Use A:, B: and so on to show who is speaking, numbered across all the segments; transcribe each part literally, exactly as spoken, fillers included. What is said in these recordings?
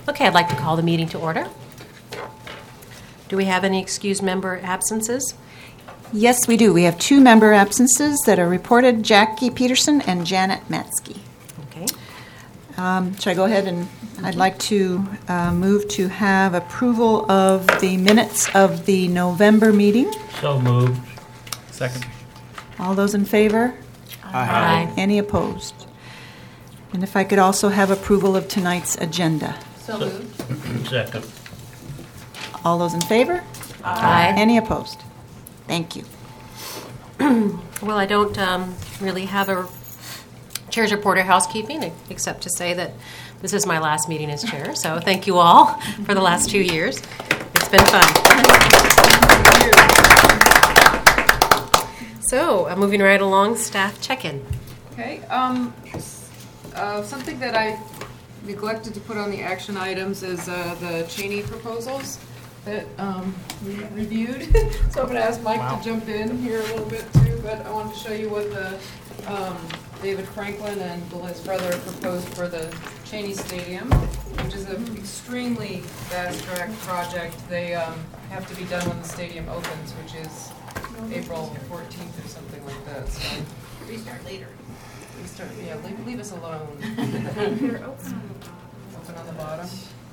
A: Okay, I'd like to call the meeting to order. Do we have any excused member absences?
B: Yes, we do. We have two member absences that are reported, Jackie Peterson and Janet Matsky.
A: Okay.
B: Um, should I go ahead and I'd like to uh, move to have approval of the minutes of the November meeting.
C: So moved.
D: Second.
B: All those in favor?
A: Aye.
B: Any opposed? And if I could also have approval of tonight's agenda.
E: So moved.
C: Second.
B: All those in favor?
A: Aye.
B: Any opposed? Thank you.
A: Well, I don't um, really have a chair's report or housekeeping, except to say that this is my last meeting as chair. So thank you all for the last two years. It's been fun. So, uh, moving right along, staff check-in.
E: Okay, um, uh, something that I neglected to put on the action items is uh, the Cheney proposals that um, we reviewed. So I'm going to ask Mike
D: Wow.
E: to jump in here a little bit too, but I wanted to show you what the um, David Franklin and his brother proposed for the Cheney Stadium, which is an extremely fast-track project. They um, have to be done when the stadium opens, which is April fourteenth or something like that. So
F: We start later.
E: we start, yeah, leave, leave us alone.
F: They're open.
E: Open on the bottom.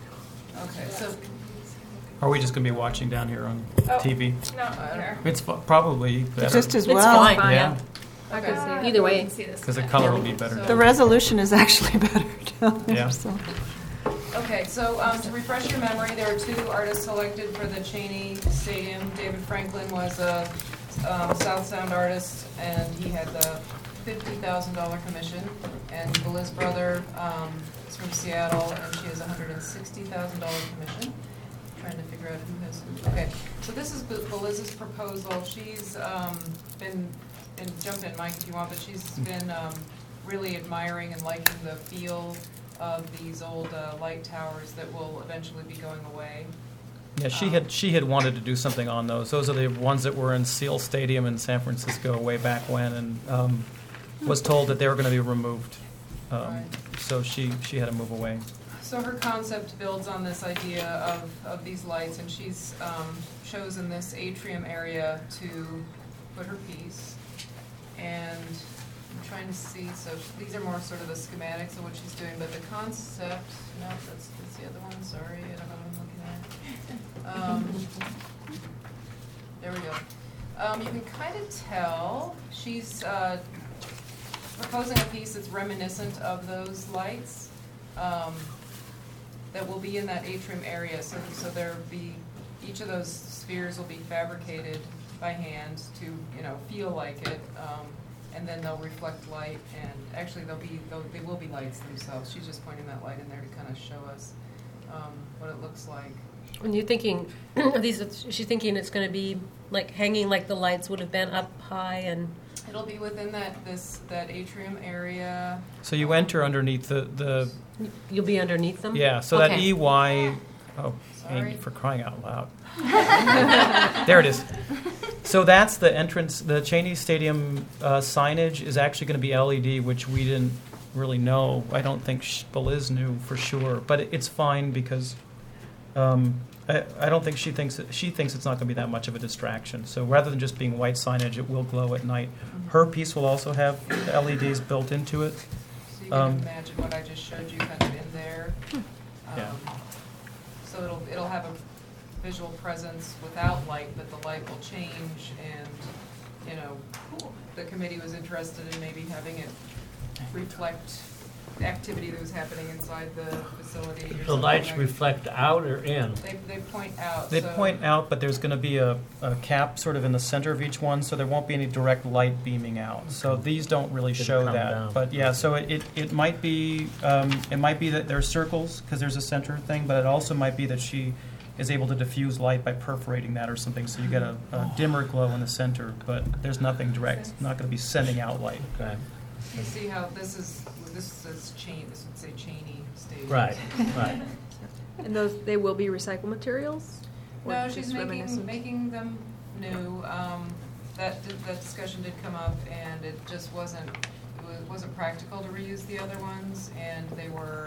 E: Okay, so
D: Are we just going to be watching down here on
F: Oh.
D: T V?
F: No, here.
D: It's fu- probably better.
B: Just as
A: It's
B: well.
A: fine.
D: Yeah,
E: okay.
A: Either way.
D: because the color will be better.
E: So-
B: The resolution is actually better down there.
D: Yeah.
B: So.
E: Okay, so um, to refresh your memory, there are two artists selected for the Cheney Stadium. David Franklin was a um, South Sound artist, and he had the fifty thousand dollars commission. And Beliz's brother um, is from Seattle, and she has a one hundred sixty thousand dollars commission. Trying to figure out who has who. Okay, so this is Be- Beliz's proposal. She's um, been, and jump in, Mike, if you want, but she's been um, really admiring and liking the feel of these old uh, light towers that will eventually be going away.
D: Yeah, she had she had wanted to do something on those. Those are the ones that were in Seal Stadium in San Francisco way back when, and um, was told that they were going to be removed. Um,
E: Right.
D: So she she had to move away.
E: So her concept builds on this idea of, of these lights, and she's um, chosen this atrium area to put her piece. And I'm trying to see, so these are more sort of the schematics of what she's doing, but the concept, no, that's, that's the other one, sorry, I don't know what I'm looking at. Um, there we go. Um, you can kind of tell she's uh, proposing a piece that's reminiscent of those lights um, that will be in that atrium area. So, so there'll be, each of those spheres will be fabricated by hand to, you know, feel like it. Um, and then they'll reflect light, and actually they'll be, they'll, they will be lights themselves. She's just pointing that light in there to kind of show us um, what it looks like.
A: When you're thinking, are these, she's thinking it's going to be like hanging like the lights would have been up high and...
E: It'll be within that, this, that atrium area.
D: So you enter underneath the, the
A: You'll be underneath them?
D: yeah. So that
A: Okay.
D: E Y. Oh,
E: Sorry.
D: Andy, for crying out loud! There it is. So that's the entrance. The Cheney Stadium uh, signage is actually going to be L E D, which we didn't really know. I don't think Sh- Beliz knew for sure, but it, it's fine because um, I, I don't think she thinks that, she thinks it's not going to be that much of a distraction. So rather than just being white signage, it will glow at night. Her piece will also have L E Ds built into it.
E: So you can
D: Um,
E: imagine what I just showed you kind of in there.
D: Yeah.
E: Um, So it'll, it'll have a visual presence without light, but the light will change, and, you know, the committee was interested in maybe having it reflect the activity that was happening inside the facility or
C: The
E: something
C: lights
E: like-
C: reflect out or in?
E: They, they point out,
D: They
E: so-
D: point out, but there's going to be a, a cap sort of in the center of each one, so there won't be any direct light beaming out. So these don't really
C: Didn't
D: show
C: come
D: that.
C: down.
D: But yeah, so it, it, it might be um, it might be that there are circles because there's a center thing, but it also might be that she is able to diffuse light by perforating that or something, so you get a, a dimmer glow in the center, but there's nothing direct. It's not going to be sending out light.
C: Okay.
E: You see how this is, this says chain, this would say Cheney Stadium.
C: Right, right.
F: And those, they will be recycled materials? Or
E: No,
F: just
E: she's making,
F: reminiscent?
E: making them new. Um, that, that discussion did come up, and it just wasn't, it wa- wasn't practical to reuse the other ones, and they were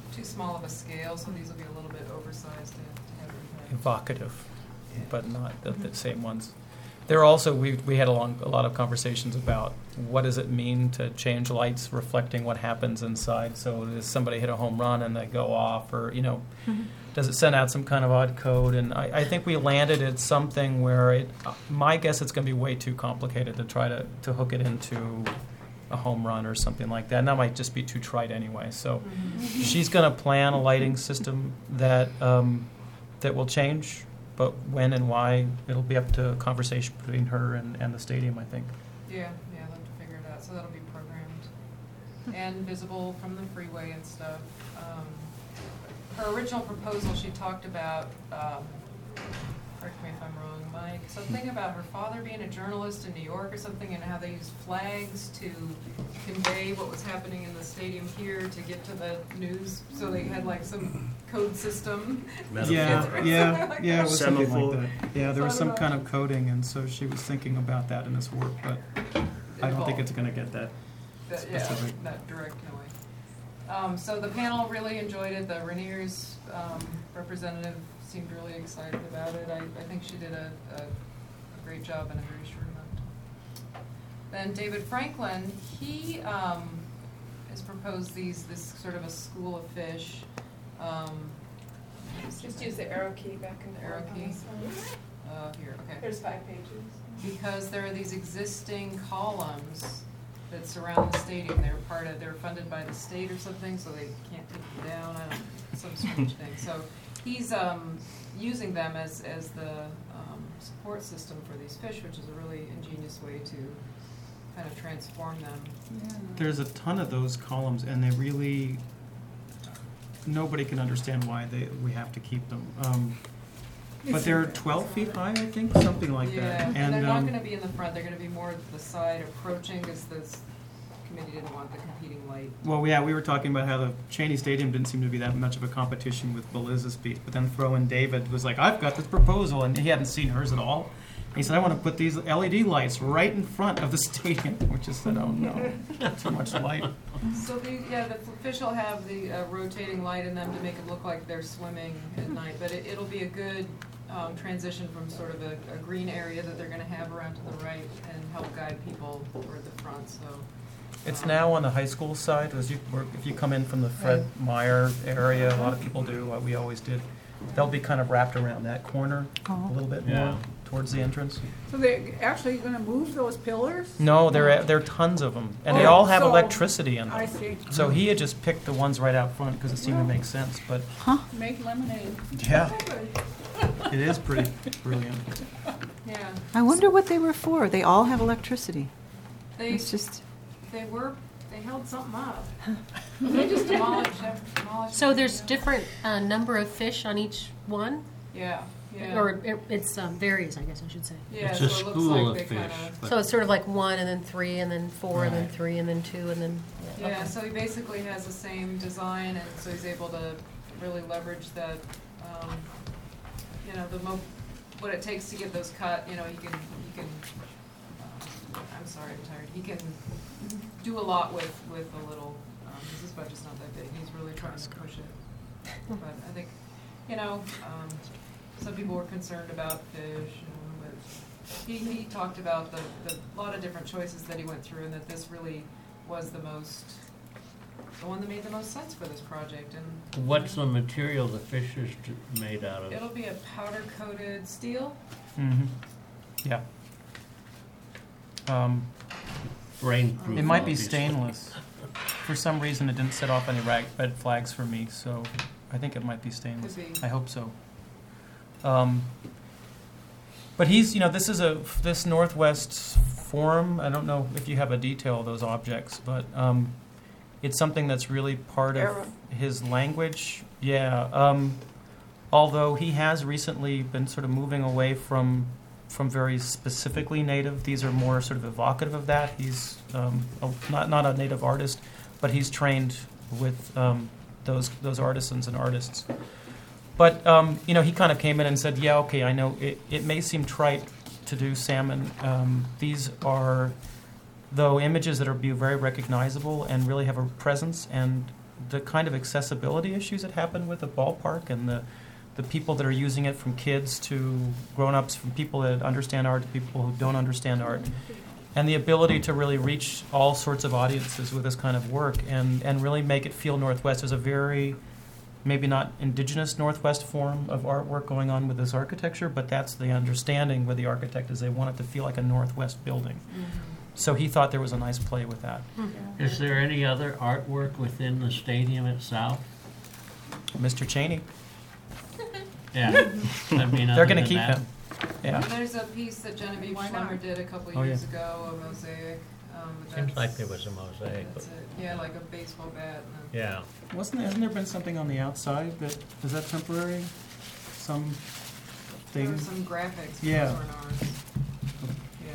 E: too small of a scale, so these will be a little bit oversized to to have everything.
D: Evocative,
E: Yeah.
D: but not the, the same ones. There also, we, we had a, long, a lot of conversations about what does it mean to change lights reflecting what happens inside. So does somebody hit a home run and they go off, or, you know, does it send out some kind of odd code? And I, I think we landed at something where it, my guess it's going to be way too complicated to try to, to hook it into a home run or something like that. And that might just be too trite anyway. So she's going to plan a lighting system that um, that will change. But when and why, it'll be up to a conversation between her and, and the stadium, I think.
E: Yeah, yeah, I'll have to figure it out, so that'll be programmed and visible from the freeway and stuff. Um, Her original proposal, she talked about, um, correct me if I'm wrong, Mike, something about her father being a journalist in New York or something, and how they used flags to convey what was happening in the stadium here to get to the news, so they had like some code system.
D: Yeah, yeah,
E: Like
D: yeah, it was something
G: Semaphore.
D: like that. Yeah, there was some kind of coding, and so she was thinking about that in this work, but I don't think it's going to get that.
E: That- Yeah,
D: specific.
E: that direct noise. Um, so the panel really enjoyed it. The Rainiers um, representative seemed really excited about it. I, I think she did a, a, a great job in a very short amount of time. Then David Franklin, he um, has proposed these, this sort of a school of fish. Um,
H: Just use the arrow key back in the
E: Arrow
H: arrow
E: key.
H: key.
E: uh, here, okay.
H: There's five pages.
E: Because there are these existing columns that surround the stadium. They're part of, they're funded by the state or something, so they can't take them down, I don't, some strange thing. So he's um, using them as, as the um, support system for these fish, which is a really ingenious way to kind of transform them.
D: There's a ton of those columns, and they really, nobody can understand why they, we have to keep them. Um, But they're twelve feet high, I think, something like
E: Yeah,
D: that.
E: and they're not
D: um,
E: gonna be in the front, they're gonna be more to the side approaching, because this committee didn't want the competing light.
D: Well, yeah, we were talking about how the Cheney Stadium didn't seem to be that much of a competition with Beliz's piece, but then throw in David was like, I've got this proposal, and he hadn't seen hers at all. He said, I want to put these L E D lights right in front of the stadium, which just said, oh no, too much light.
E: So the, yeah, the fish will have the uh, rotating light in them to make it look like they're swimming at night, but it, it'll be a good um, transition from sort of a, a green area that they're gonna have around to the right and help guide people toward the front, so.
D: It's
E: um,
D: now on the high school side, as you, work- if you come in from the Fred Meyer area, a lot of people do, uh, we always did. They'll be kind of wrapped around that corner a little bit more
C: Yeah.
D: towards the entrance.
I: So they're actually going to move those pillars?
D: No, there, there are tons of them, and they
I: Oh,
D: all have
I: so-
D: electricity in
I: I
D: them.
I: see.
D: So he had just picked the ones right out front because it seemed to make sense, but
I: Make lemonade.
D: yeah, it is pretty brilliant.
E: Yeah,
B: I wonder what they were for. They all have electricity.
E: they,
B: It's just,
E: they were, they held something up. They just demolished, ev- demolished.
A: So there's
E: everything.
A: different uh, number of fish on each one?
E: Yeah, yeah.
A: Or it it's um, varies, I guess I should say.
E: Yeah,
C: It's
E: so
C: a
E: it looks
C: school
E: like
C: of
E: they
C: fish.
E: kinda-
C: but-
A: So it's sort of like one and then three and then four and then
C: Right.
A: three and then two and then.
E: Yeah, so he basically has the same design, and so he's able to really leverage that, um, you know, the mo, what it takes to get those cut, you know, he can, he can, uh, I'm sorry, I'm tired, he can do a lot with, with a little, um, 'cause his budget's not that big, he's really trying to push it. But I think, you know, um, some people were concerned about fish, you know, but he, he talked about the, the lot of different choices that he went through, and that this really was the most, the one that made the most sense for this project, and
C: What's the material the fish is t- made out of?
E: it'll be a powder-coated steel.
D: Mm-hmm. Yeah. Um,
C: Rainproof,
D: It might be
C: obviously.
D: stainless. For some reason, it didn't set off any rag, red flags for me, so I think it might be stainless.
E: Could be.
D: I hope so. Um, but he's, you know, this is a this Northwest Forum. I don't know if you have a detail of those objects, but um, it's something that's really part of
I: Arrow.
D: his language. Yeah. Um, although he has recently been sort of moving away from from very specifically native. These are more sort of evocative of that. He's um, a, not not a native artist, but he's trained with um, those those artisans and artists. But um, you know, he kind of came in and said, "Yeah, okay, I know it, it may seem trite to do salmon. Um, these are, though, images that are be very recognizable and really have a presence. And the kind of accessibility issues that happen with the ballpark and the the people that are using it, from kids to grown-ups, from people that understand art to people who don't understand art, and the ability to really reach all sorts of audiences with this kind of work and, and really make it feel Northwest. There's a very, maybe not indigenous Northwest form of artwork going on with this architecture, but that's the understanding with the architect, is they want it to feel like a Northwest building.
E: Mm-hmm.
D: So he thought there was a nice play with that.
C: Is there any other artwork within the stadium itself?
D: Mister Cheney,
C: Yeah. I mean,
D: they're
C: other
D: going to
C: than
D: keep
C: that.
D: him. Yeah.
E: There's a piece that Genevieve
I: Why
E: Schlemmer
I: not?
E: did a couple
D: Oh,
E: years
D: yeah.
E: ago, a mosaic. Um, but
C: Seems
E: that's-
C: like there was a mosaic, but,
E: That's it. Yeah, like a baseball bat. And a,
C: yeah.
D: Wasn't hasn't there been something on the outside that is that temporary? Some
E: there
D: thing.
E: were some graphics. but
D: Yeah.
E: those weren't ours. Yeah.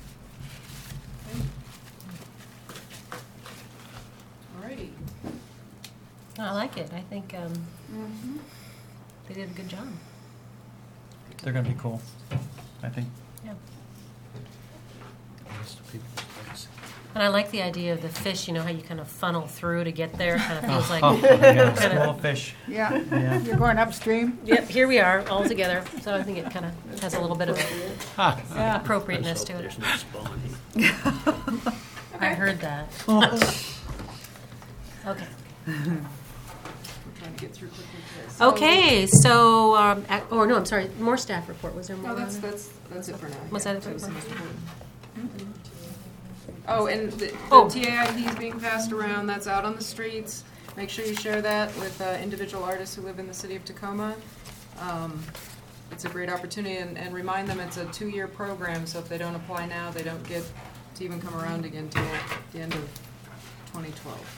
E: Okay. Alrighty.
A: I like it. I think um,
I: Mhm.
A: they did a good job.
D: They're going to be cool, I think.
A: Yeah. And I like the idea of the fish, you know, how you kind of funnel through to get there. It kind of feels like,
D: Yeah,
A: kind
D: small
A: of,
D: fish.
I: Yeah,
D: Yeah.
I: you're going upstream?
A: yep, here we are all together. So I think it kind of has a little bit of
I: Yeah.
A: appropriateness to it.
C: There's no spawning.
A: I heard that. Okay.
E: We're trying to get through quickly today. So-
A: Okay, so, um, ac- oh, no, I'm sorry, more staff report. Was there more?
E: No, that's,
A: on it?
E: that's, that's it for now.
A: Was
E: Yeah,
A: that it for
E: was
A: now?
E: the most important. Oh, and the, the
A: Oh.
E: T A I P is being passed around, that's out on the streets. Make sure you share that with uh, individual artists who live in the city of Tacoma. Um, It's a great opportunity, and, and remind them it's a two-year program, so if they don't apply now, they don't get to even come around again until the end of twenty twelve.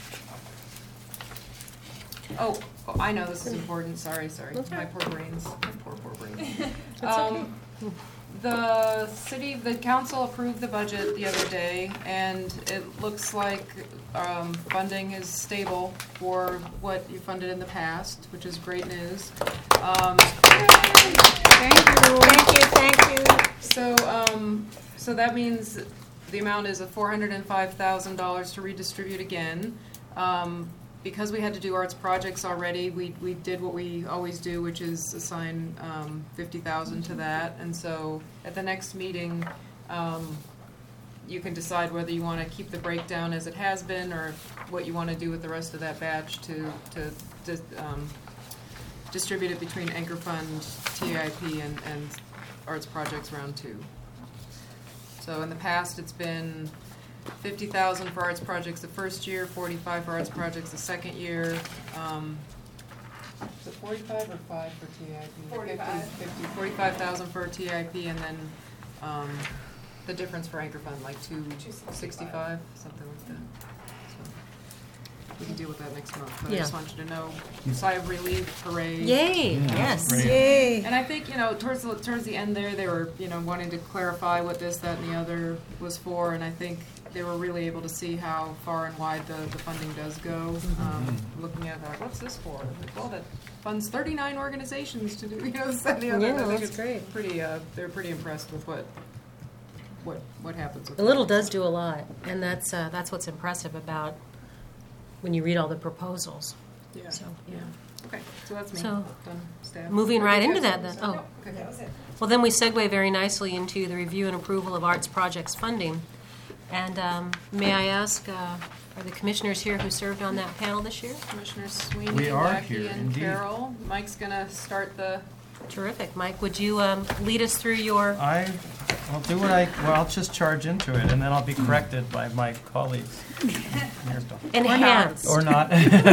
E: Oh, oh, I know this is important, sorry, sorry,
A: That's
E: my
A: right.
E: poor brains, my poor, poor brains.
A: That's okay.
E: Um, The city, the council approved the budget the other day, and it looks like um, funding is stable for what you funded in the past, which is great news. Um,
I: Thank you. Thank you, thank you.
E: So, um, so that means the amount is a four hundred and five thousand dollars to redistribute again. Um, because we had to do arts projects already, we, we did what we always do, which is assign, um, fifty thousand to that. And so at the next meeting, um, you can decide whether you want to keep the breakdown as it has been, or what you want to do with the rest of that batch to, to, to, um, distribute it between Anchor Fund, T A I P, and, and Arts Projects Round Two. So in the past, it's been fifty thousand for arts projects the first year, forty-five for arts projects the second year. Um, is it forty-five or five for T A I P?
H: Forty-five.
E: fifty, forty-five thousand for T A I P, and then, um, the difference for Anchor Fund, like two sixty-five, something like that. So we can deal with that next month, but I
A: Yeah.
E: just wanted you to know, sigh of relief, hooray.
A: Yay, yes.
C: Great.
I: Yay.
E: And I think, you know, towards the, towards the end there, they were, you know, wanting to clarify what this, that, and the other was for, and I think they were really able to see how far and wide the, the funding does go. Um, looking at, it, they're like, what's this for? Like, well, that funds thirty-nine organizations to do, you know, this, that, and the other.
A: Yeah,
E: And I think
A: that's
E: it's
A: great.
E: Pretty, uh, they're pretty impressed with what, what, what happens with
A: A
E: it.
A: little does do a lot, and that's, uh, that's what's impressive about when you read all the proposals.
E: Yeah,
A: So,
E: yeah. Okay, so that's me.
A: So,
E: Done, staff.
A: Moving right into that
E: Yes,
A: then.
E: no,
A: Oh,
E: okay.
H: That was it.
A: well, then we segue very nicely into the review and approval of arts projects funding. And um, may I ask, uh, are the commissioners here who served on that panel this year?
E: Commissioner Sweeney,
D: We are
E: Jackie,
D: here,
E: and
D: indeed.
E: Carol. Mike's gonna start the,
A: Terrific. Mike, would you um, lead us through your,
D: I, I'll do what I, well, I'll just charge into it, and then I'll be corrected by my colleagues. Here's Dawn.
A: enhanced?
D: Or not.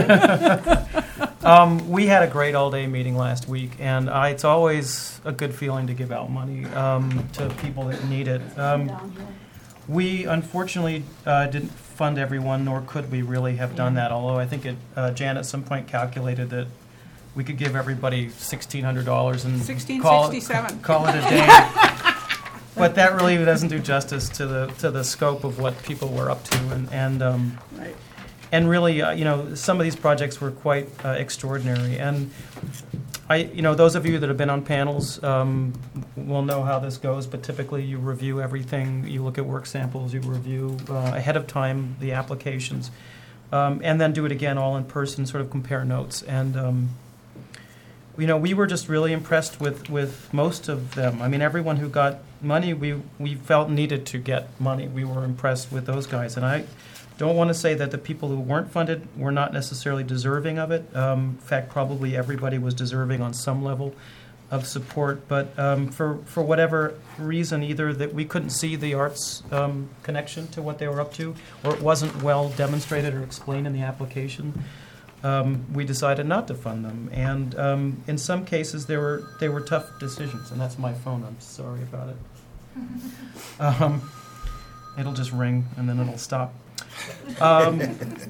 D: um, we had a great all-day meeting last week, and uh, it's always a good feeling to give out money um, to people that need it. Um, we unfortunately uh, didn't fund everyone, nor could we really have done that, although I think it, uh, Jan at some point calculated that we could give everybody sixteen hundred dollars and
I: Sixteen
D: call it,
I: sixty-seven.
D: call it a day. But that really doesn't do justice to the to the scope of what people were up to, and and um,
I: Right.
D: and really, uh, you know, some of these projects were quite uh, extraordinary. And I, you know, those of you that have been on panels um, will know how this goes. But typically, you review everything. You look at work samples. You review uh, ahead of time the applications. um, and then do it again all in person, sort of compare notes. And um, you know, we were just really impressed with, with most of them. I mean, everyone who got money, we we felt needed to get money. We were impressed with those guys, and I don't want to say that the people who weren't funded were not necessarily deserving of it. Um, in fact, probably everybody was deserving on some level of support. But um, for for whatever reason, either that we couldn't see the arts um, connection to what they were up to, or it wasn't well demonstrated or explained in the application, um, we decided not to fund them. And um, in some cases, there were they were tough decisions. And that's my phone. I'm sorry about it. Um, it'll just ring and then it'll stop. Um,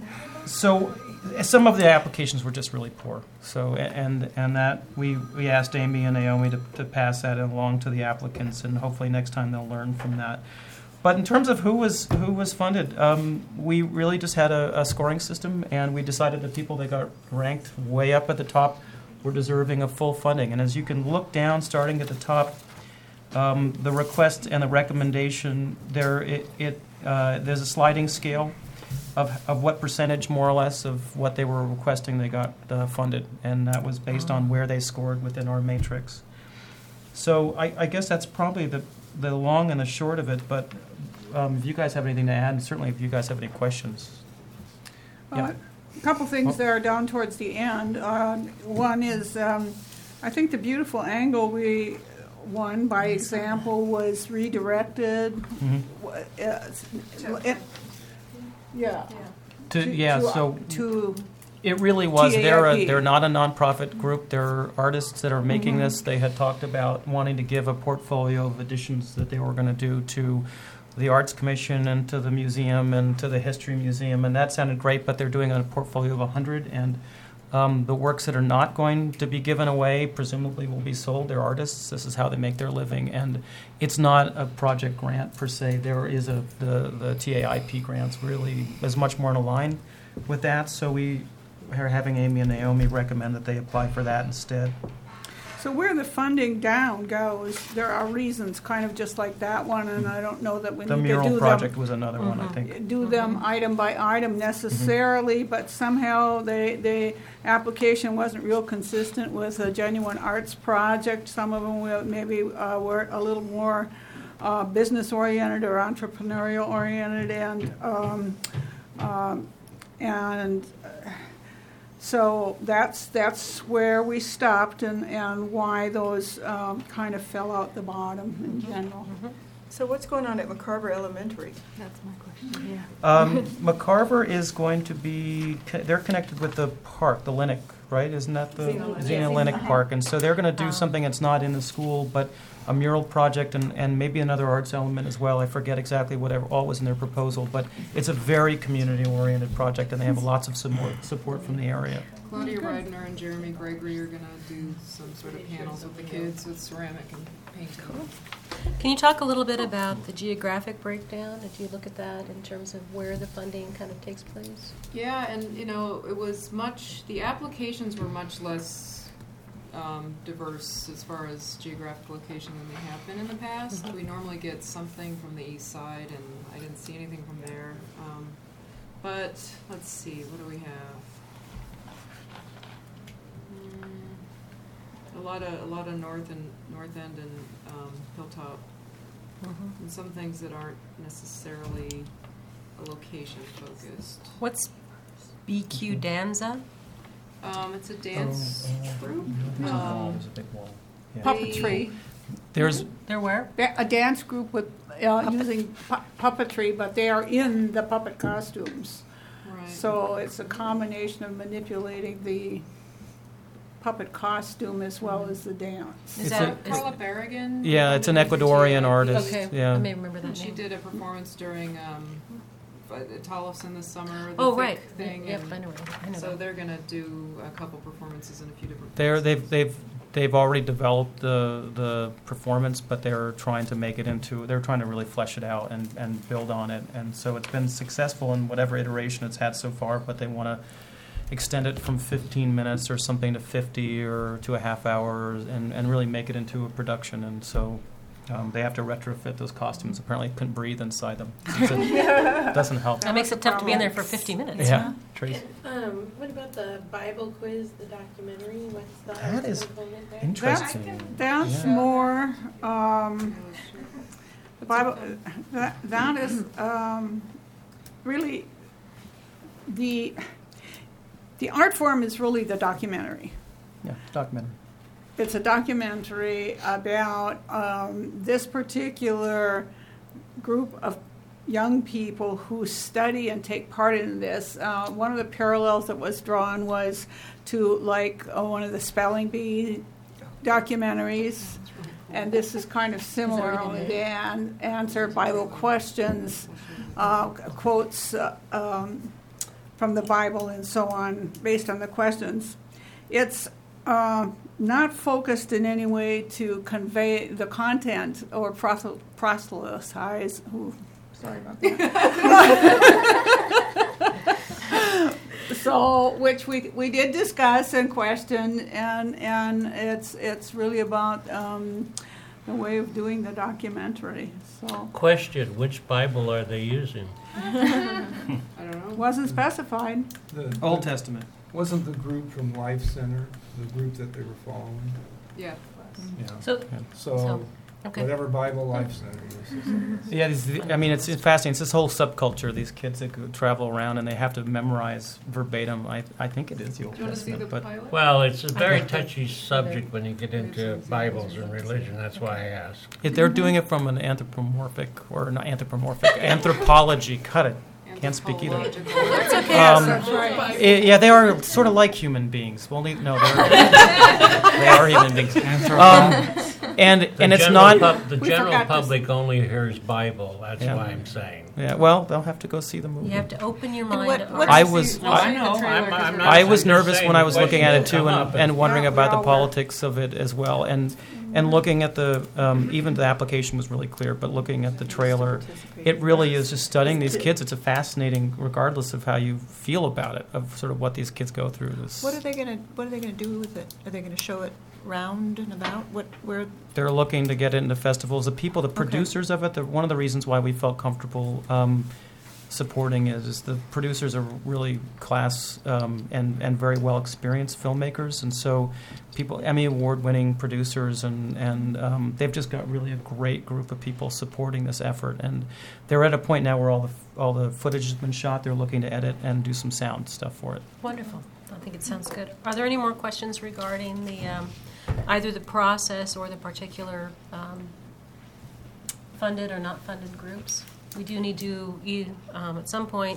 D: so some of the applications were just really poor. So and and that we, we asked Amy and Naomi to, to pass that along to the applicants, and hopefully next time they'll learn from that. But in terms of who was who was funded, um, we really just had a, a scoring system, and we decided the people that got ranked way up at the top were deserving of full funding. And as you can look down, starting at the top, um, the request and the recommendation there, it, it uh, there's a sliding scale of of what percentage, more or less, of what they were requesting they got uh, funded, and that was based on where they scored within our matrix. So I, I guess that's probably the the long and the short of it. But um, if you guys have anything to add, and certainly if you guys have any questions.
I: Well,
D: Yeah.
I: a couple things there down towards the end. Uh, one is, um, I think the beautiful angle we won, by example, was redirected.
D: Mhm.
I: w- uh, it- Yeah.
D: To, yeah,
I: to, uh,
D: so
I: To,
D: it really was. They're a,
I: T A R P.
D: they're not a nonprofit group. They're artists that are making
I: Mhm.
D: this. They had talked about wanting to give a portfolio of additions that they were going to do to the Arts Commission and to the museum and to the History Museum, and that sounded great. But they're doing a portfolio of a hundred, and um, the works that are not going to be given away presumably will be sold. They're artists. This is how they make their living, and it's not a project grant per se. There is a the the T A I P grants really is much more in line with that. So we are having Amy and Naomi recommend that they apply for that instead.
I: so where the funding down goes, there are reasons, kind of just like that one, and I don't know that we
D: The
I: need to do
D: mural
I: them.
D: project was another one, I
A: Mhm.
D: think.
I: do them item by item necessarily, but somehow they, the application wasn't real consistent with a genuine arts project. Some of them will maybe uh, were a little more uh, business-oriented or entrepreneurial-oriented, and um, um, and uh, so that's that's where we stopped, and, and why those um, kind of fell out the bottom in general.
G: So what's going on at McCarver Elementary?
F: That's my question, yeah.
D: Um, McCarver is going to be, they're connected with the park, the Linnick, right? Isn't that the
G: Xena Linnick.
D: Xena Linnick Park? And so they're going to do something that's not in the school, but a mural project and, and maybe another arts element as well. I forget exactly whatever all was in their proposal, but it's a very community-oriented project, and they have lots of support, support from the area.
E: Claudia Reidner and Jeremy Gregory are gonna do some sort of panels with the kids with ceramic and painting.
A: Can you talk a little bit about the geographic breakdown? Did you look at that in terms of where the funding kind of takes place?
E: Yeah, and you know, it was much, the applications were much less um, diverse as far as geographic location than they have been in the past.
A: Mhm.
E: We normally get something from the east side, and I didn't see anything from there. Um, but let's see, what do we have? Mm, a lot of a lot of north and north end and um, hilltop, and some things that aren't necessarily location focused.
A: What's B Q Danza?
E: Um, it's a dance troupe.
D: There's a wall,
E: Um,
D: there's a big wall. Yeah.
I: Puppetry.
D: There's,
A: They're where?
I: Da- a dance group with, uh, using pu- puppetry, but they are in the puppet costumes.
E: Right.
I: So it's a combination of manipulating the puppet costume as well as the dance.
A: Is
D: It's
A: that
D: a-
A: is-
E: Carla Berrigan.
D: yeah, it's an
E: under the
D: Ecuadorian
E: T A I P.
D: artist.
A: okay?
D: Yeah.
A: I may remember that
E: And she
A: name.
E: did a performance during um, Tollefson this summer. The
A: Oh,
E: Thick
A: right.
E: Thing,
A: Yep,
E: and
A: I know. I know.
E: so
A: that.
E: they're gonna do a couple performances in a few different.
D: They're,
E: places.
D: they've, they've, they've already developed the, the performance, but they're trying to make it into, they're trying to really flesh it out and, and build on it. And so it's been successful in whatever iteration it's had so far, but they want to extend it from fifteen minutes or something to fifty or to a half hour and, and really make it into a production. And so Um, they have to retrofit those costumes. Apparently, couldn't breathe inside them. It doesn't help.
A: That makes it tough to be in there for fifty minutes.
D: Yeah, Tracy.
H: Um, what about the Bible quiz, the documentary? What's the
D: That
H: arts
D: is
H: component there?
D: interesting.
I: That's
D: Yeah.
I: more, um, the Bible, that, that is, um, really, the, the art form is really the documentary.
D: Yeah, documentary.
I: It's a documentary about um, this particular group of young people who study and take part in this. Uh, one of the parallels that was drawn was to like uh, one of the spelling bee documentaries, and this is kind of similar, only they an- answer Bible questions, uh, quotes uh, um, from the Bible and so on based on the questions. It's uh, not focused in any way to convey the content or prosel- proselytize. Ooh, sorry about that. So, which we we did discuss and question, and and it's it's really about um, the way of doing the documentary. So,
C: Question, which Bible are they using?
E: I don't know.
I: wasn't specified.
J: The-
D: Old Testament.
J: Wasn't the group from Life Center, the group that they were following?
E: Yeah.
J: Yeah.
A: So,
J: So,
A: So, okay.
J: whatever Bible Life Center uses.
D: Yeah, these, I mean, it's, it's fascinating. It's this whole subculture. These kids that go, travel around and they have to memorize verbatim. I, I think it is the Old
E: Do you want to see the
D: Testament, but
E: pilot?
C: Well, it's a very touchy subject when you get into Bibles and religion. That's why I ask.
D: it, they're doing it from an anthropomorphic or not anthropomorphic anthropology. Cut it. Can't speak either.
E: Anthropological.
D: Um,
I: That's right.
D: I- yeah, they are sort of like human beings. Well, they- no, they're, they are human beings. Um, and
C: The
D: and it's
C: general
D: not.
C: pub- the
I: We
C: general
I: forgot to s-
C: public only hears Bible. That's
D: Yeah.
C: why I'm saying.
D: Yeah, well, they'll have to go see the movie.
A: you have to open your
B: And
A: mind.
B: what-
A: to
B: what
A: art.
D: I
B: is
D: was.
E: No,
D: I,
E: I know. I'm- I'm not-
D: I was
C: I'm just
D: nervous
C: saying
D: when I
C: the
D: was looking
C: question
D: at it
C: will
D: too,
C: come
D: and,
C: up
D: and wondering
I: Yeah,
D: about
I: we
D: the
I: all were.
D: politics of it as well, and and looking at the um, even the application was really clear, but looking at the trailer, it really is just studying these kids. It's a fascinating, regardless of how you feel about it, of sort of what these kids go through. This,
B: What are they gonna What are they gonna do with it? Are they gonna show it round and about? What where?
D: they're looking to get it into festivals. The people, the
B: Okay.
D: producers of it, the, one of the reasons why we felt comfortable um, supporting it is the producers are really class um, and, and very well experienced filmmakers. And so people, Emmy Award winning producers, and, and um, they've just got really a great group of people supporting this effort. And they're at a point now where all the, all the footage has been shot. They're looking to edit and do some sound stuff for it.
A: Wonderful. I think it sounds good. Are there any more questions regarding the um, either the process or the particular um, funded or not funded groups? We do need to, e- um, at some point,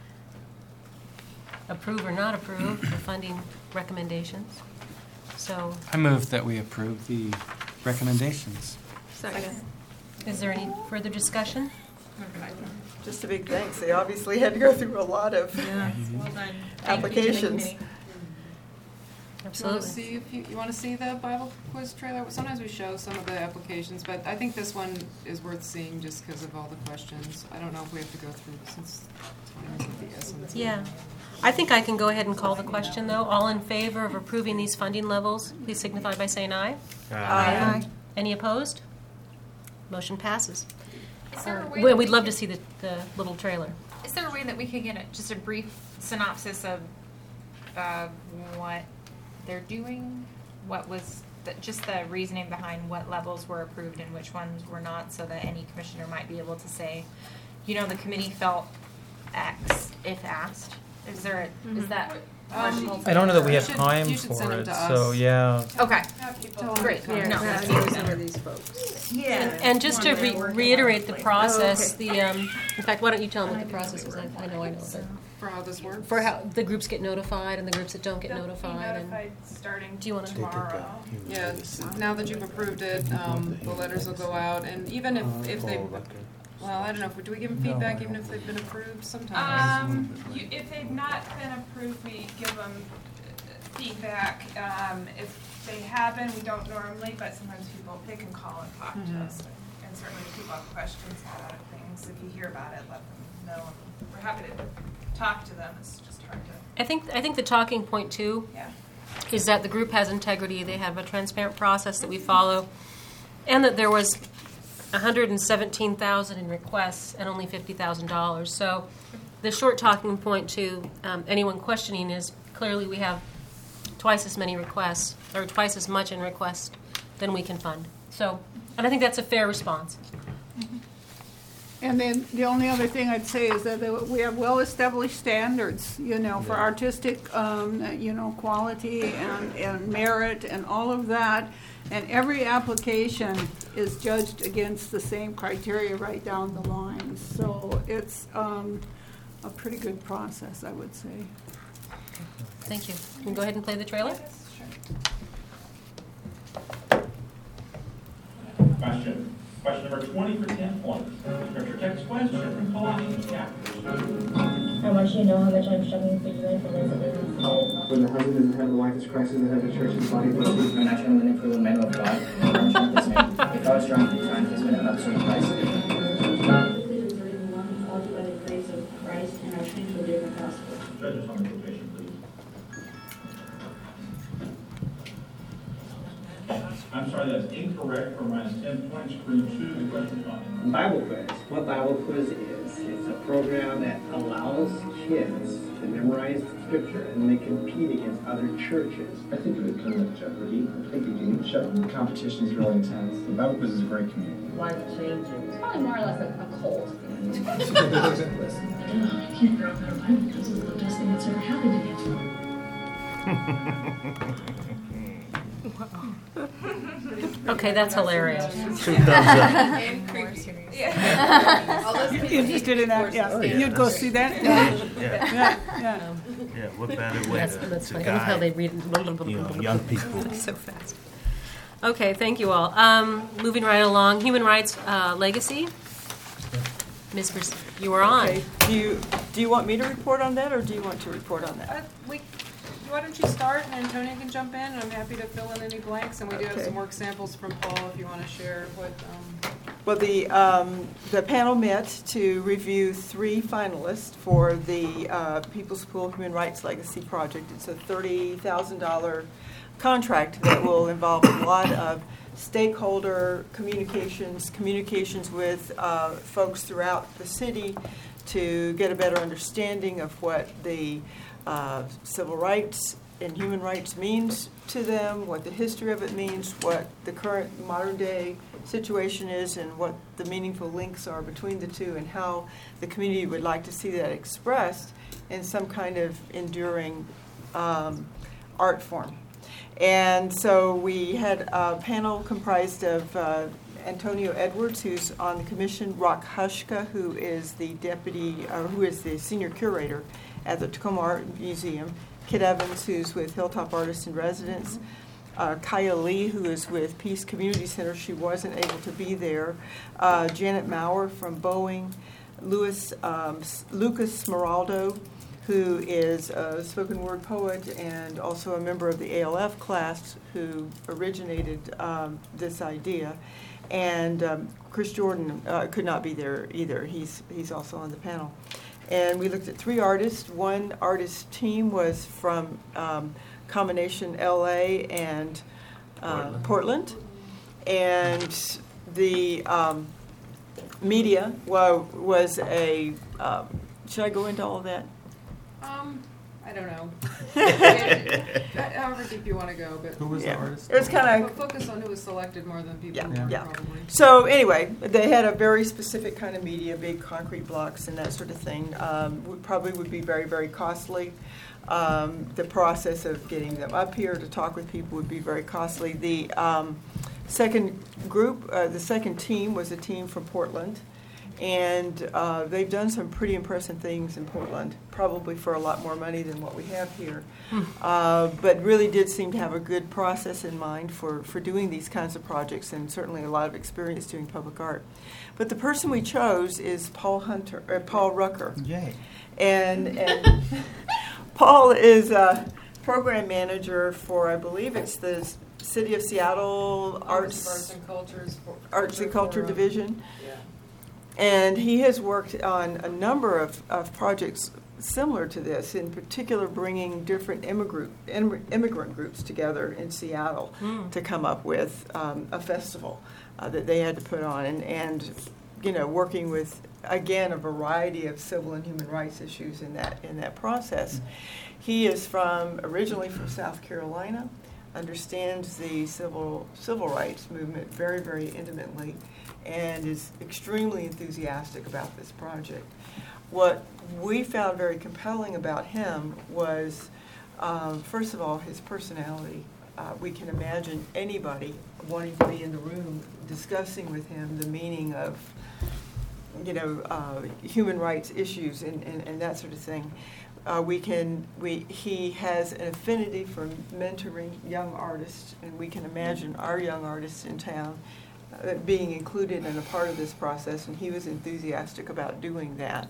A: approve or not approve the funding recommendations. So,
K: I move that we approve the recommendations.
F: Second.
A: is there any further discussion?
G: Just a big thanks. They obviously had to go through a lot of
H: Well done.
G: applications.
E: Do you want to
A: Absolutely.
E: see if you, you want to see the Bible quiz trailer? Sometimes we show some of the applications, but I think this one is worth seeing just because of all the questions. I don't know if we have to go through since time is of the essence.
A: Yeah. I think I can go ahead and call the question, though. All in favor of approving these funding levels, please signify by saying aye.
B: Aye.
A: Any opposed? Motion passes.
L: Is there a
A: Uh,
L: way
A: we-
L: that
A: We'd
L: we
A: love to
L: could-
A: see the, the little trailer.
L: Is there a way that we could get a, just a brief synopsis of uh, what they're doing? What was the, just the reasoning behind what levels were approved and which ones were not, so that any commissioner might be able to say, you know, the committee felt X if asked. Is there? A, is that?
E: Um,
D: I don't know that we
E: You
D: have
E: should-
D: time
E: you should
D: for
E: send them
D: it,
E: to
D: so
E: us.
D: yeah.
L: Okay.
E: Great.
L: No,
F: Yeah,
L: that's
F: I know
L: even
F: some
L: better.
F: of these folks.
G: Yeah.
A: And, and just to re- reiterate the process, the um, in fact, why don't you tell them what the process is? I, I know, I know, but
E: For how this works?
A: for how the groups get notified and the groups that don't get
H: They'll be
A: notified. And
H: notified starting
A: do you want to?
H: tomorrow.
E: Yeah, it's- now that you've approved it, um, the letters will go out, and even if, if they, well, I don't know, if we- do we give them feedback even if they've been approved sometimes?
H: Um, you, if they've not been approved, we give them feedback. Um, if they have been, we don't normally, but sometimes people, they can call and talk to us. And certainly if people have questions about things, if you hear about it, let them know. We're happy to talk to them. It's just hard to,
A: I think I think the talking point too
H: yeah.
A: is that the group has integrity. They have a transparent process that we follow, and that there was one hundred seventeen thousand dollars in requests and only fifty thousand dollars. So the short talking point to um, anyone questioning is clearly we have twice as many requests, or twice as much in request than we can fund. So, and I think that's a fair response.
I: And then the only other thing I'd say is that there- we have well-established standards, you know, for artistic, um, you know, quality and, and merit and all of that. And every application is judged against the same criteria right down the line. So it's um, a pretty good process, I would say.
A: Thank you. Can we go ahead and play the trailer?
M: Question. Question number twenty for ten points. Scripture text question from Colossians chapter two.
N: I want you to know how much I'm struggling for you and for those that are
O: When the husband is the head of the wife, as Christ is the head of the church, his body.
N: I'm not trying to manipulate the man of God. I'm trying to man. If I was drunk at the time, he's been another sort of Christ. By the grace of Christ and our trained to a different gospel.
M: Judges on the quotation, please. I'm sorry, that's incorrect for minus ten points. Screen two, question on.
O: Bible quiz. What Bible quiz is? It's a program that allows kids to memorize scripture and they compete against other churches.
P: I think it would come with Jeopardy. I think a game show. The competition is really intense. The Bible quiz is a great community.
N: Life changing. It's probably more or less a, a cult.
P: Listen.
N: I can't drop out of Bible because it's the best thing that's ever happened to me.
A: Okay, that's hilarious.
C: Two thumbs up.
E: And creepy. Yeah. All those
I: You
E: kids
I: interested in that? Yeah.
C: Oh, yeah.
I: You'd go see that? Yeah.
C: Yeah.
I: Yeah, yeah.
C: Yeah, what better way
A: That's,
C: to,
A: that's
C: to
A: funny. I love how they
C: guide,
A: read
C: you know, young people.
A: so fast. Okay, thank you all. Um, moving right along, Human Rights uh, Legacy. Miz Bris- you were on.
G: Okay. Do you, do you want me to report on that, or do you want to report on that?
E: Uh, we, why don't you start, and Antonia can jump in, and I'm happy to fill in any blanks, and we do have
G: Okay.
E: some work samples from Paul if you want to share what, um,
G: Well, the, um, the panel met to review three finalists for the uh, People's Pool Human Rights Legacy Project. It's a thirty thousand dollars contract that will involve a lot of stakeholder communications, communications with uh, folks throughout the city to get a better understanding of what the uh, civil rights and human rights means to them, what the history of it means, what the current modern day situation is, and what the meaningful links are between the two, and how the community would like to see that expressed in some kind of enduring um, art form. And so we had a panel comprised of uh, Antonio Edwards, who's on the commission, Rock Hushka, who is the deputy, uh, who is the senior curator at the Tacoma Art Museum, Kit Evans, who's with Hilltop Artists in Residence, uh, Kaya Lee, who is with Peace Community Center. She wasn't able to be there. Uh, Janet Maurer from Boeing, Louis, um, Lucas Smeraldo, who is a spoken word poet and also a member of the A L F class who originated um, this idea. And um, Chris Jordan uh, could not be there either. He's, he's also on the panel. And we looked at three artists. One artist team was from um, combination L A and uh, Portland. Portland. And the um, media well, was a, um, should I go into all of that?
E: um, I don't know. However deep you want to go, but.
K: Who was
G: Yeah.
K: the artist?
G: It was kind
E: But
G: of
E: focus on who was selected more than people
G: Yeah,
E: who weren't
G: yeah.
E: probably.
G: So anyway, they had a very specific kind of media, big concrete blocks and that sort of thing. Um, would probably would be very, very costly. Um, the process of getting them up here to talk with people would be very costly. The um, second group, uh, the second team was a team from Portland. And uh, they've done some pretty impressive things in Portland, probably for a lot more money than what we have here. Uh, but really did seem to have a good process in mind for, for doing these kinds of projects, and certainly a lot of experience doing public art. But the person we chose is Paul Hunter, or Paul Rucker.
K: Yay.
G: And, and Paul is a program manager for, I believe it's the City of Seattle
E: Arts,
G: Arts,
E: Arts and Cultures. for-
G: Arts and Culture
E: for, uh,
G: Division.
E: Yeah.
G: And he has worked on a number of, of projects similar to this, in particular bringing different immigrant, immigrant groups together in Seattle
A: Mm.
G: to come up with um, a festival uh, that they had to put on, and, and you know, working with, again, a variety of civil and human rights issues in that in that process. He is from originally from South Carolina, understands the civil civil rights movement very, very intimately, and is extremely enthusiastic about this project. What we found very compelling about him was, um, first of all, his personality. Uh, we can imagine anybody wanting to be in the room discussing with him the meaning of, you know, uh, human rights issues and, and, and that sort of thing. Uh, we can, we, he has an affinity for mentoring young artists, and we can imagine our young artists in town uh, being included in a part of this process, and he was enthusiastic about doing that.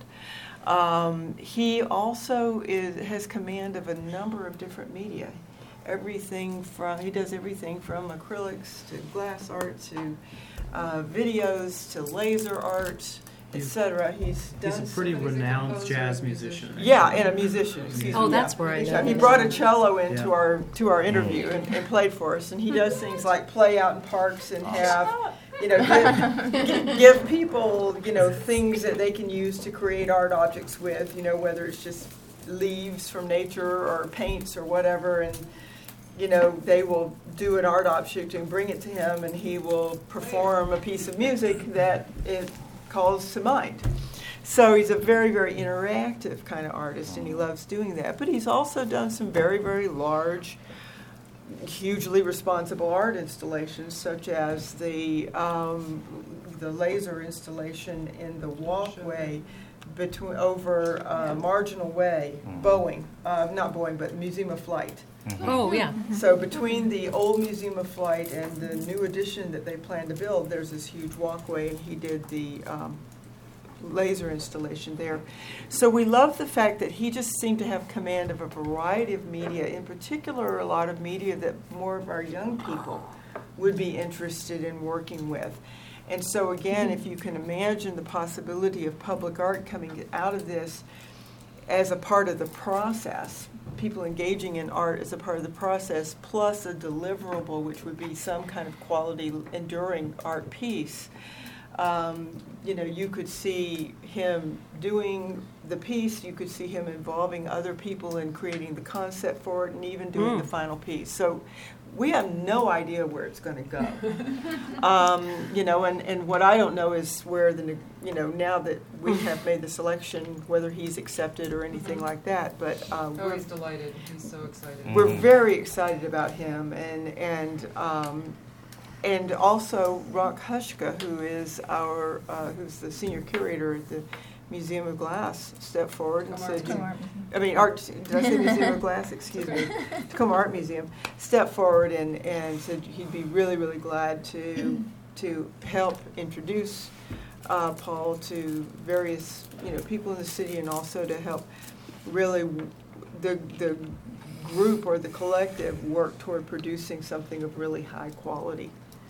G: Um, he also is, has command of a number of different media. Everything from, he does everything from acrylics to glass art to uh, videos to laser art, et cetera. He's done
D: He's a pretty
G: some-
D: renowned jazz musician.
G: Yeah, and a musician. Excuse
A: Oh,
G: me.
A: that's
G: yeah.
A: where I
G: He's-
A: know
G: He
A: him.
G: brought a cello into
D: Yeah.
G: our to our interview and, and played for us, and he does things like play out in parks and have, you know, give, gi- give people, you know, things that they can use to create art objects with, you know, whether it's just leaves from nature or paints or whatever, and you know, they will do an art object and bring it to him, and he will perform a piece of music that it calls to mind. So he's a very, very interactive kind of artist, and he loves doing that. But he's also done some very, very large, hugely responsible art installations, such as the um, the laser installation in the walkway between over uh, Marginal Way, Boeing, uh, not Boeing, but Museum of Flight.
A: Oh, yeah.
G: So between the old Museum of Flight and the new addition that they plan to build, there's this huge walkway, and he did the um, laser installation there. So we love the fact that he just seemed to have command of a variety of media, in particular a lot of media that more of our young people would be interested in working with. And so again, if you can imagine the possibility of public art coming out of this as a part of the process, people engaging in art as a part of the process, plus a deliverable, which would be some kind of quality, enduring art piece, um, you know, you could see him doing the piece, you could see him involving other people in creating the concept for it, and even doing
A: Mm.
G: the final piece. So we have no idea where it's going to go. um, you know, and, and what I don't know is where the, you know, now that we have made the selection, whether he's accepted or anything like that. But uh,
E: Oh,
G: we're,
E: he's delighted. He's so excited.
G: we're very excited about him, and and um, and also Rock Hushka, who is our uh, who's the senior curator at the Museum of Glass, stepped forward and
E: Tacoma
G: said,
E: Art
G: you-
E: Museum.
G: I mean, art. Did I say Museum of Glass? Excuse me, Tacoma Art Museum stepped forward and, and said he'd be really, really glad to to help introduce uh, Paul to various, you know, people in the city, and also to help really the the group or the collective work toward producing something of really high quality.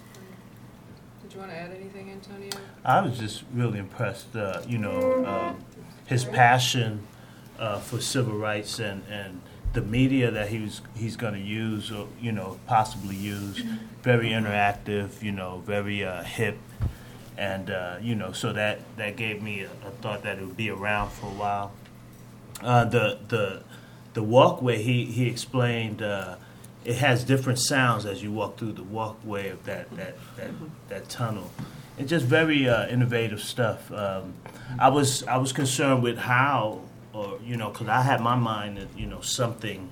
E: Did you want to add anything, Antonio?
C: I was just really impressed, uh, you know, um, his passion uh, for civil rights and, and the media that he was, he's going to use or, you know, possibly use. Very interactive, you know, very uh, hip. And, uh, you know, so that, that gave me a, a thought that it would be around for a while. Uh, the, the, the walkway, he, he explained, uh, it has different sounds as you walk through the walkway of that, that, that, that tunnel. It's just very uh, innovative stuff. Um, I was I was concerned with how, or you know, because I had my mind that you know something.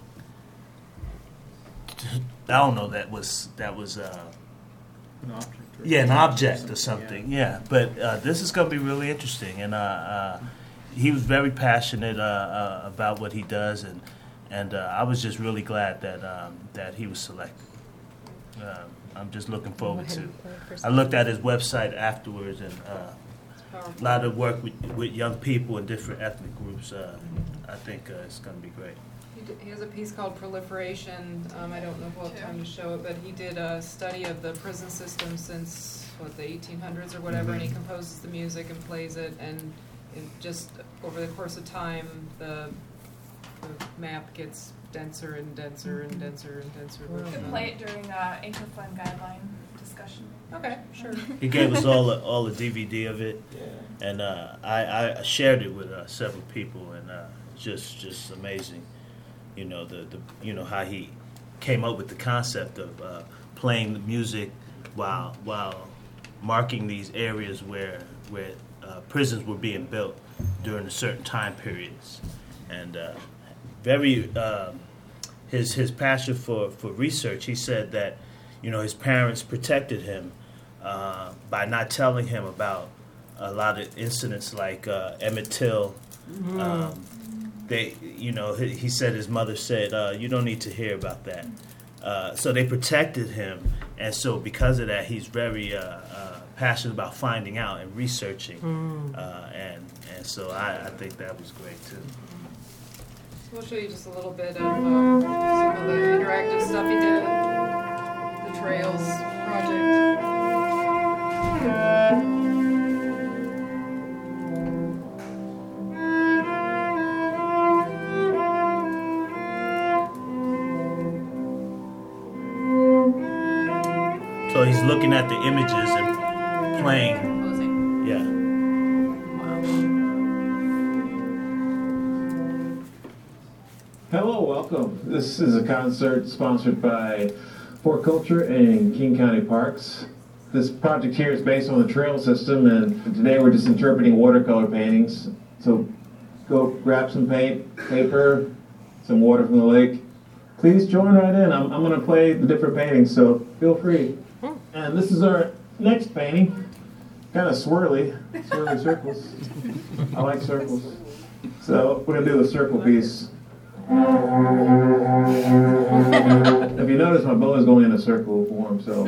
C: I don't know that was that was. Uh,
D: An object. Or
C: yeah, an object or
D: something,
C: something. Yeah, but uh, this is going to be really interesting, and uh, uh, he was very passionate uh, uh, about what he does, and and uh, I was just really glad that um, that he was selected. Uh, I'm just looking forward to. I looked at his website afterwards, and uh, a lot of work with, with young people in different ethnic groups. Uh, I think uh, it's going to be great.
E: He, did, he has a piece called Proliferation. Um, I don't know if we'll have time to show it, but he did a study of the prison system since, what, the eighteen hundreds or whatever, and he composes the music and plays it, and it just over the course of time, the, the map gets denser and denser and denser and denser.
H: You
E: with,
H: could
E: um,
H: play it during uh, Acre Fund guideline discussion.
E: Okay, sure.
C: He gave us all the, all the D V D of it, and uh, I, I shared it with uh, several people, and uh, just just amazing. You know the, the you know how he came up with the concept of uh, playing the music while while marking these areas where where uh, prisons were being built during a certain time periods, and uh, very uh, his his passion for, for research. He said that you know his parents protected him uh, by not telling him about a lot of incidents like uh, Emmett Till.
A: Mm-hmm.
C: Um, they, you know, he, he said his mother said, uh, "You don't need to hear about that." Uh, so they protected him, and so because of that, he's very uh, uh, passionate about finding out and researching,
A: Mm.
C: uh, and and so I, I think that was great too.
E: We'll show you just a little bit of um, some of the interactive stuff he did, the Trails project.
C: So he's looking at the images and playing. Yeah.
Q: Hello, welcome. This is a concert sponsored by Fort Culture and King County Parks. This project here is based on the trail system, and today we're just interpreting watercolor paintings. So go grab some paint, paper, some water from the lake. Please join right in. I'm, I'm going to play the different paintings, so feel free. And this is our next painting. Kind of swirly, swirly circles. I like circles. So we're going to do a circle piece. If you notice, my bow is going in a circle form, so.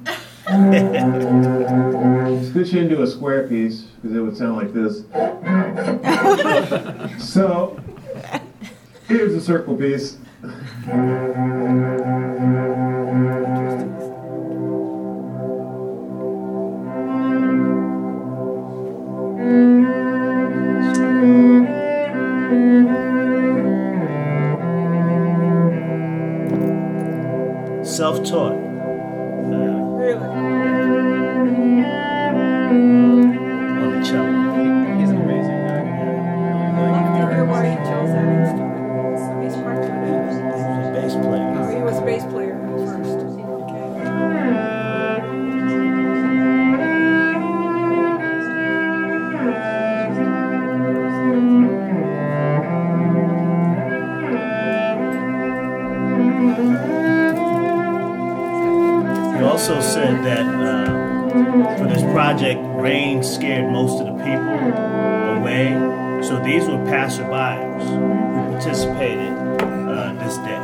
Q: It's good she didn't do a square piece, because it would sound like this. So, here's a circle piece.
C: Self-taught.
I: Really?
C: On the cello.
D: He's an amazing guy.
I: Why he chose that instrument? He's part of it.
C: Bass player.
I: Oh, he was a bass player first.
C: He also said that uh, for this project, rain scared most of the people away. So these were passerbyers who participated uh, this day.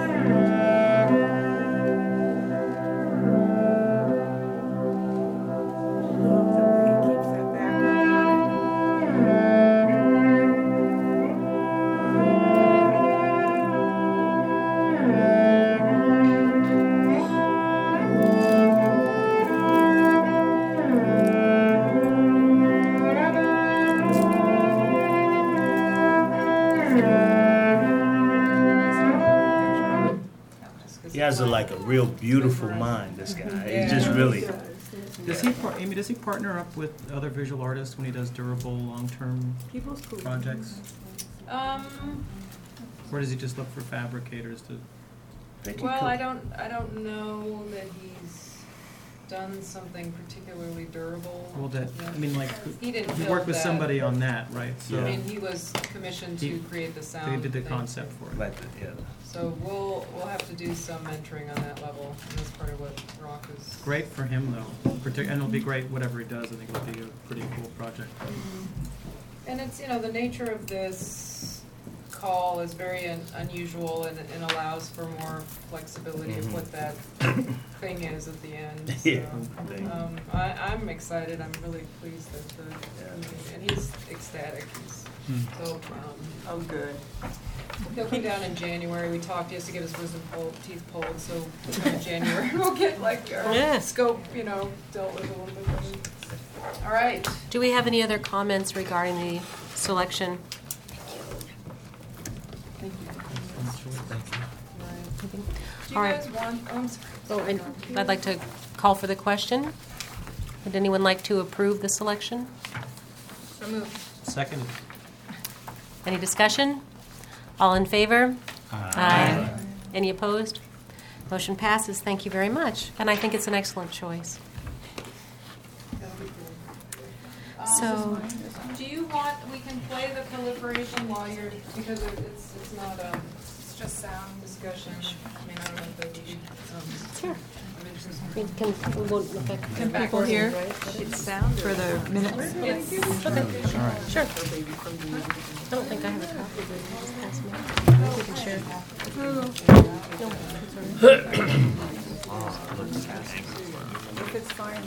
C: He has a, like a real beautiful mind, this guy. He's just really...
D: Does he, par- Amy, does he partner up with other visual artists when he does durable, long-term
I: People's cool.
D: projects?
E: Um,
D: Or does he just look for fabricators to?
E: well, I don't, I don't know that he's done something particularly durable.
D: Well, that, I mean, like,
E: He didn't
D: he
E: build
D: worked with
E: that.
D: somebody on that, right? So
E: I mean, he was commissioned to
D: He-
E: create the sound.
D: They did the
E: thing.
D: concept for it.
C: Right, yeah.
E: So we'll, we'll have to do some mentoring on that level, and that's part of what Rock is.
D: Great for him, though. Partic- and it'll be great, whatever he does, I think it'll be a pretty cool project.
E: And it's, you know, the nature of this call is very un- unusual and, and allows for more flexibility of
C: Mhm.
E: what that thing is at the end.
C: Yeah,
E: So,
C: thing.
E: um, I, I'm excited, I'm really pleased that the, and he's ecstatic, he's
D: Hmm.
E: so, um,
G: Oh, good.
E: he'll come down in January, we talked, he has to get his wisdom pulled, teeth pulled, so in January, we'll get like our
A: Yeah.
E: scope, you know, dealt with a little bit better. All right.
A: Do we have any other comments regarding the selection.
E: Thank you. Do you
A: All right.
E: guys want, oh, I'm sorry.
A: Oh, and I'd like to call for the question. Would anyone like to approve the selection?
E: So moved.
D: Second.
A: Any discussion? All in favor?
D: Aye.
A: Any opposed? Motion passes. Thank you very much. And I think it's an excellent choice. So,
E: Do you want, we can play the proliferation while you're, because it- it's, it's not, um, it's just sound discussion. I mean, I don't know if that would be, um.
A: Sure.
E: I mean, it's just-
A: we can, we won't affect
B: Can
A: the
B: people
A: backwards,
B: hear
A: right?
B: it's sound for the minutes?
E: It's,
A: Okay,
K: All right.
A: sure. I don't think I have a copy, but you just pass me. We can share. No, it's all right.
I: If it's fine.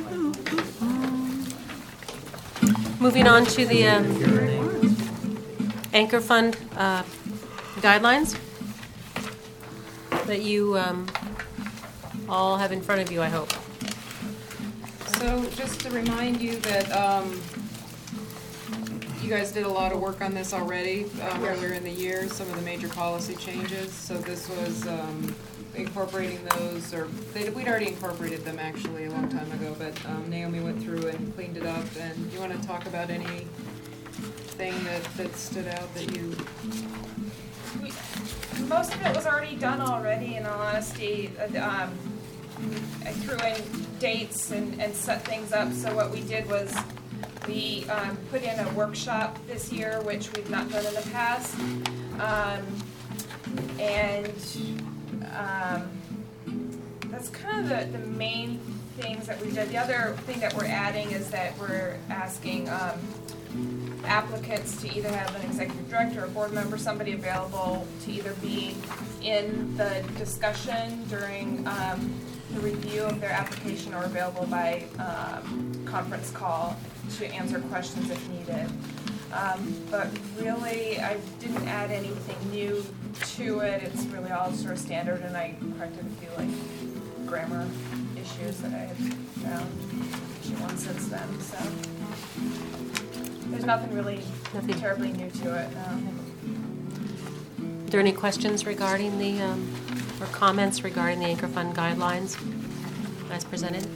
A: Moving on to the um, Anchor Fund uh, guidelines that you um, all have in front of you, I hope.
E: So just to remind you that um, you guys did a lot of work on this already um, earlier in the year, some of the major policy changes. So this was um, incorporating those, or they, we'd already incorporated them actually a long time ago, but um, Naomi went through and cleaned it up. And you want to talk about anything that, that stood out that you...
H: We, most of it was already done already, in all honesty. Uh, Um, I threw in dates and, and set things up. So what we did was we um, put in a workshop this year, which we've not done in the past. Um, and um, that's kind of the, the main things that we did. The other thing that we're adding is that we're asking um, applicants to either have an executive director or board member, somebody available to either be in the discussion during um, the review of their application or available by um, conference call to answer questions if needed. Um, but really, I didn't add anything new to it. It's really all sort of standard, and I corrected a few like grammar issues that I had found one since then. So there's nothing really
A: Nothing.
H: terribly new to it. No.
A: Are there any questions regarding the, um, or comments regarding the Anchor Fund guidelines as presented?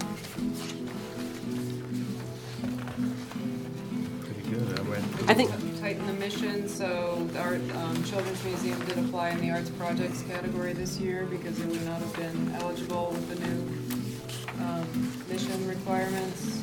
C: Pretty good. I read.
A: I think-
E: Tighten the mission, so the Art, um, Children's Museum did apply in the arts projects category this year because it would not have been eligible with the new um, mission requirements.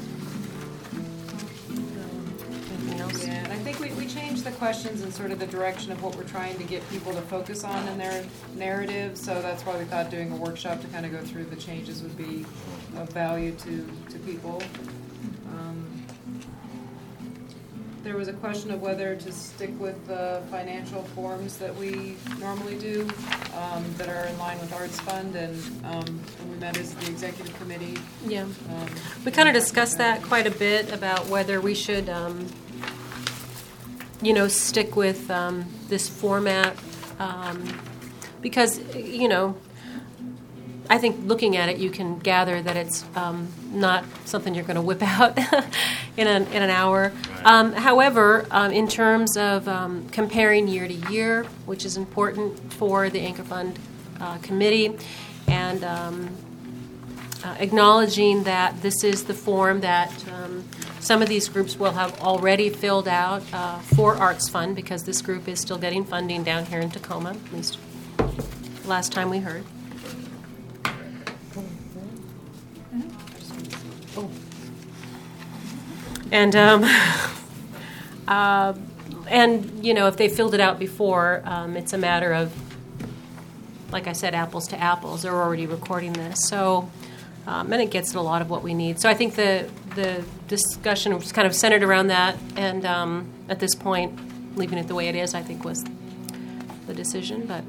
A: Anything else?
E: Yeah, and I think we, we changed the questions and sort of the direction of what we're trying to get people to focus on in their narrative, so that's why we thought doing a workshop to kind of go through the changes would be of value to, to people. Um, There was a question of whether to stick with the financial forms that we normally do, um, that are in line with Arts Fund, and um, when we met as the executive committee.
A: Yeah.
E: um,
A: We kind of discussed that quite a bit about whether we should, um, you know, stick with um, this format um, because, you know, I think looking at it, you can gather that it's um, not something you're going to whip out in an in an hour. Um, however, um, in terms of um, comparing year to year, which is important for the Anchor Fund uh, committee, and um, uh, acknowledging that this is the form that um, some of these groups will have already filled out uh, for Arts Fund, because this group is still getting funding down here in Tacoma, at least last time we heard. And um, uh, and you know, if they filled it out before, um, it's a matter of, like I said, apples to apples. They're already recording this, so um, and it gets at a lot of what we need. So I think the the discussion was kind of centered around that, and um, at this point, leaving it the way it is, I think, was the decision. But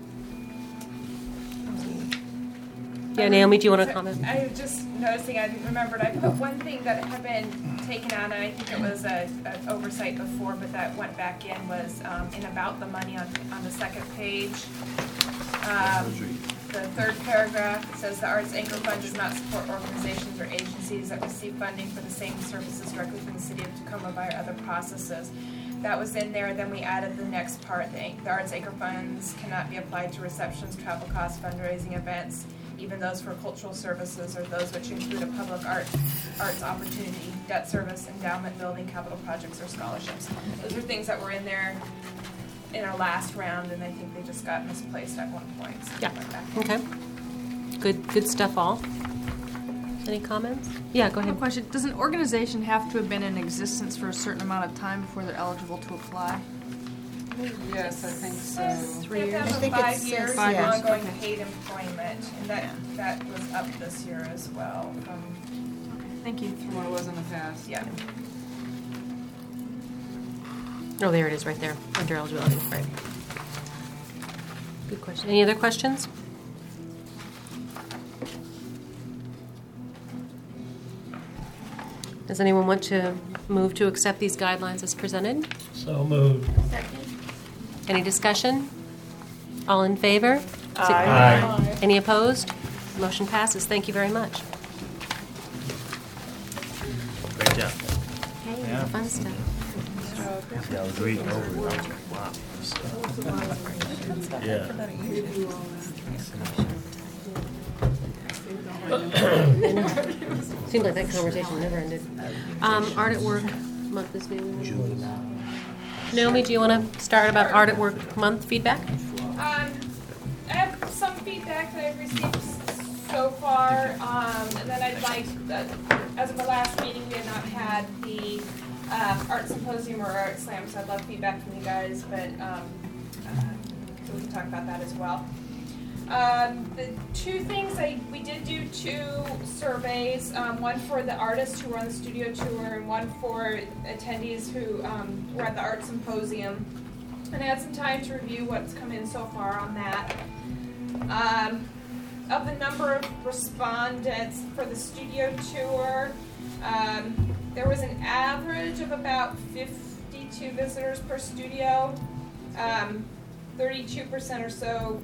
A: yeah, Naomi, do you want to comment?
H: I was just noticing, I remembered, I put one thing that had been taken out, and I think it was a, an oversight before, but that went back in, was um, in about the money on, on the second page. Um, the third paragraph, it says the Arts Anchor Fund does not support organizations or agencies that receive funding for the same services directly from the city of Tacoma via other processes. that was in there. Then we added the next part, the, the Arts Acre funds cannot be applied to receptions, travel costs, fundraising events, even those for cultural services or those which include a public art, arts opportunity, debt service, endowment, building, capital projects, or scholarships. Those are things that were in there in our last round, and I think they just got misplaced at one point. So
A: Yeah.
H: like that.
A: Okay. Good, good stuff all. Any comments? Yeah, go
F: I have a
A: ahead.
F: question. Does an organization have to have been in existence for a certain amount of time before they're eligible to apply?
E: Yes, I think so.
H: Three years.
B: I think
H: Five
B: it's
H: years
B: five
H: of
B: years.
H: ongoing
F: Okay.
H: paid employment, and that, that was up this year as well from,
F: Thank you.
E: From what it was in the past.
H: yeah.
A: Oh, there it is, right there, under eligibility, right. Good question. Any other questions? Does anyone want to move to accept these guidelines as presented?
C: So moved.
A: Any discussion? All in favor?
G: Aye.
C: Aye.
A: Any opposed? Motion passes. Thank you very much.
C: Great job.
A: Hey, fun stuff.
C: Yeah, I was reading over it. I was like, wow. this, uh, Yeah.
A: Seems like that conversation never ended. Um, Art at Work month is due. Naomi, do you want to start about Art at Work month feedback?
H: Um, I have some feedback that I've received s- so far, um, and then I'd like, uh, as of the last meeting, we had not had the um, art symposium or art slam, so I'd love feedback from you guys, but um, uh, so we can talk about that as well. Um, the two things, I, we did do two surveys, um, one for the artists who were on the studio tour and one for attendees who um, were at the art symposium. And I had some time to review what's come in so far on that. Um, of the number of respondents for the studio tour, um, there was an average of about fifty-two visitors per studio. Um, thirty-two percent or so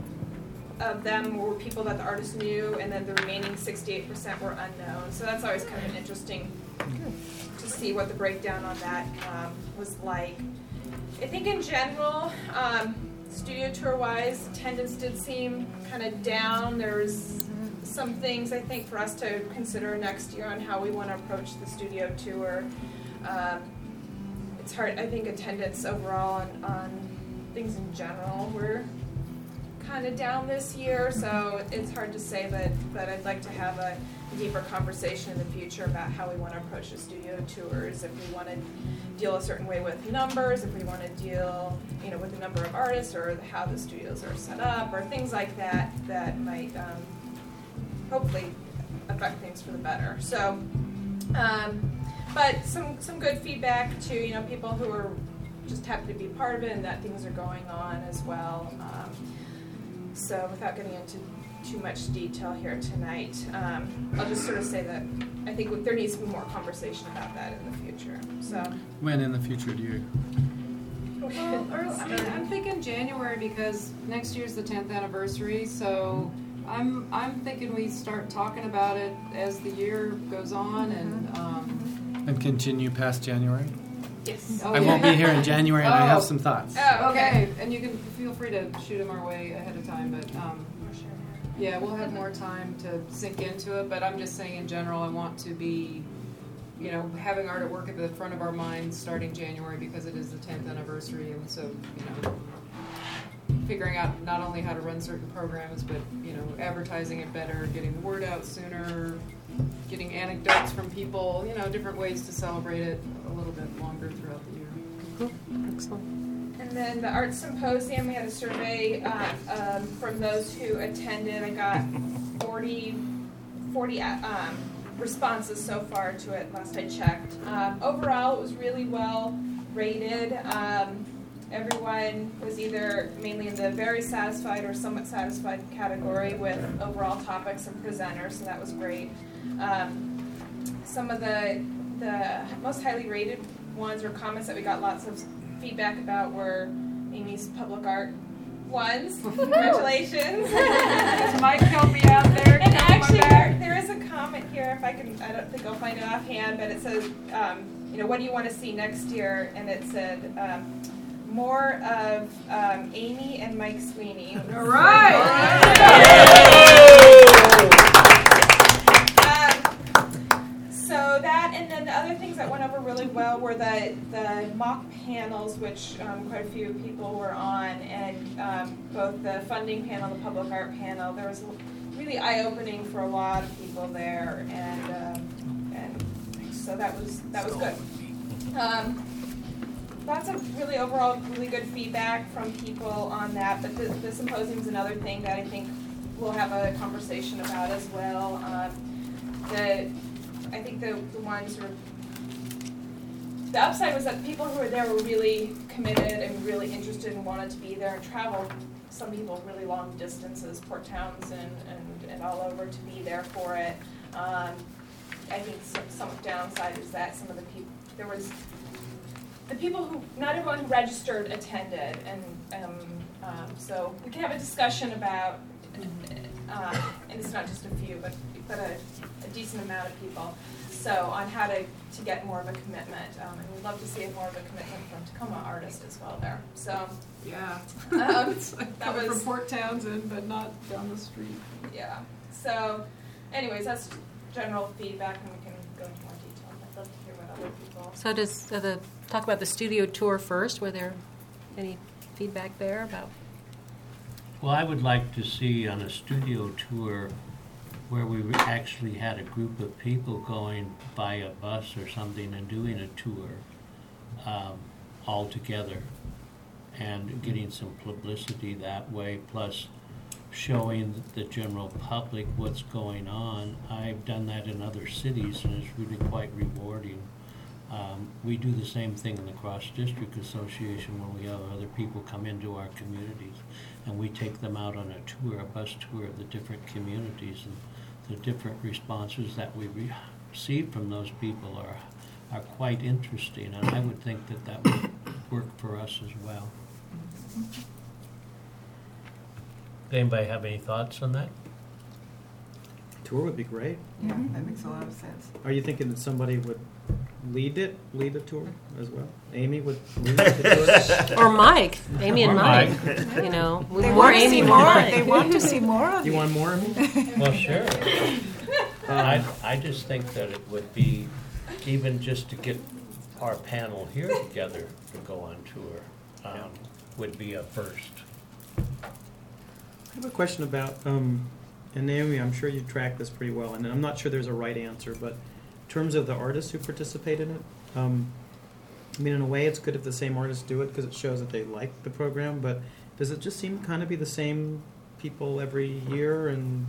H: of them were people that the artist knew, and then the remaining sixty-eight percent were unknown. So that's always kind of interesting to see what the breakdown on that um, was like. I think in general, um, studio tour-wise, attendance did seem kind of down. There's some things I think for us to consider next year on how we want to approach the studio tour. Um, it's hard, I think attendance overall on, on things in general, we're kind of down this year, so it's hard to say that, but I'd like to have a deeper conversation in the future about how we want to approach the studio tours, if we want to deal a certain way with numbers, if we want to deal, you know, with the number of artists or how the studios are set up, or things like that that might um, hopefully affect things for the better. So, um, but some some good feedback to, you know, people who are just happy to be part of it and that things are going on as well. Um, so without getting into too much detail here tonight, um, I'll just sort of say that I think there needs to be more conversation about that in the future. So
K: When in the future do you?
E: Well, early, I mean, I'm thinking January because next year's the tenth anniversary, so I'm I'm thinking we start talking about it as the year goes on, and um,
K: And continue past January?
H: yes.
E: oh,
K: I
E: yeah.
K: won't be here in January and I have
E: Oh.
K: some thoughts.
H: Oh,
E: Okay, and you can feel free to shoot them our way ahead of time, but um, yeah, we'll have more time to sink into it. But I'm just saying, in general, I want to be, you know, having Art at Work at the front of our minds starting January because it is the tenth anniversary, and so, you know, figuring out not only how to run certain programs, but, you know, advertising it better, getting the word out sooner, getting anecdotes from people, you know, different ways to celebrate it a little bit longer throughout the year.
A: Cool. Excellent.
H: And then the art symposium, we had a survey uh, um, from those who attended. I got forty, forty um, responses so far to it last I checked. Um, overall, it was really well rated. Um, everyone was either mainly in the very satisfied or somewhat satisfied category with overall topics and presenters, so that was great. Um, some of the the most highly rated ones or comments that we got lots of feedback about were Amy's public art ones. Congratulations.
E: Mike help me out there.
H: And
E: Come on
H: actually,
E: back.
H: there, there is a comment here, if I I can, I don't think I'll find it offhand, but it says, um, you know, what do you want to see next year? And it said, um, more of um, Amy and Mike Sweeney.
I: All right.
H: um, so that, and then the other things that went over really well were the, the mock panels, which um, quite a few people were on, and um, both the funding panel, the public art panel. There was really eye-opening for a lot of people there, and um, and so that was that was good. Um, Lots of really overall really good feedback from people on that, but the, the symposium is another thing that I think we'll have a conversation about as well. Um, the I think the, the one sort of the upside was that the people who were there were really committed and really interested and wanted to be there and traveled, some people really long distances, Port Townsend and, and all over, to be there for it. Um, I think some, some downside is that some of the people, there was the people who, not everyone who registered attended, and um, um, so we can have a discussion about, uh, and it's not just a few, but but a, a decent amount of people, so on how to, to get more of a commitment, um, and we'd love to see more of a commitment from Tacoma artists as well there. So
E: Yeah.
H: um,
E: It's like
H: that
E: coming
H: was
E: from Port Townsend, but not down the street.
H: yeah. So, anyways, that's general feedback, and we can go into more detail. I'd love to hear what other people.
A: So does uh, the talk about the studio tour first? Were there any feedback there about?
R: Well, I would like to see on a studio tour where we re- actually had a group of people going by a bus or something and doing a tour um, all together and getting some publicity that way, plus showing the general public what's going on. I've done that in other cities, and it's really quite rewarding. Um, we do the same thing in the Cross District Association when we have other people come into our communities, and we take them out on a tour, a bus tour of the different communities, and the different responses that we re- receive from those people are are quite interesting, and I would think that that would work for us as well. Anybody have any thoughts on that?
K: Tour would be great.
G: Yeah, that makes a lot of sense.
K: Are you thinking that somebody would lead it, lead the tour as well? Amy would lead the tour?
A: Or Mike. Amy and
K: Or
A: Mike.
K: Mike.
A: You know,
G: They
A: more
G: want to
A: Amy,
G: see
A: more
G: more.
A: Mike.
G: They want to see more of
K: You
G: you.
K: want more of me?
R: Well, sure. I, I just think that it would be, even just to get our panel here together to go on tour, um, would be a first.
K: I have a question about, um, and Naomi, I'm sure you track this pretty well, and I'm not sure there's a right answer, but in terms of the artists who participate in it, um, I mean, in a way, it's good if the same artists do it because it shows that they like the program, but does it just seem to kind of be the same people every year? And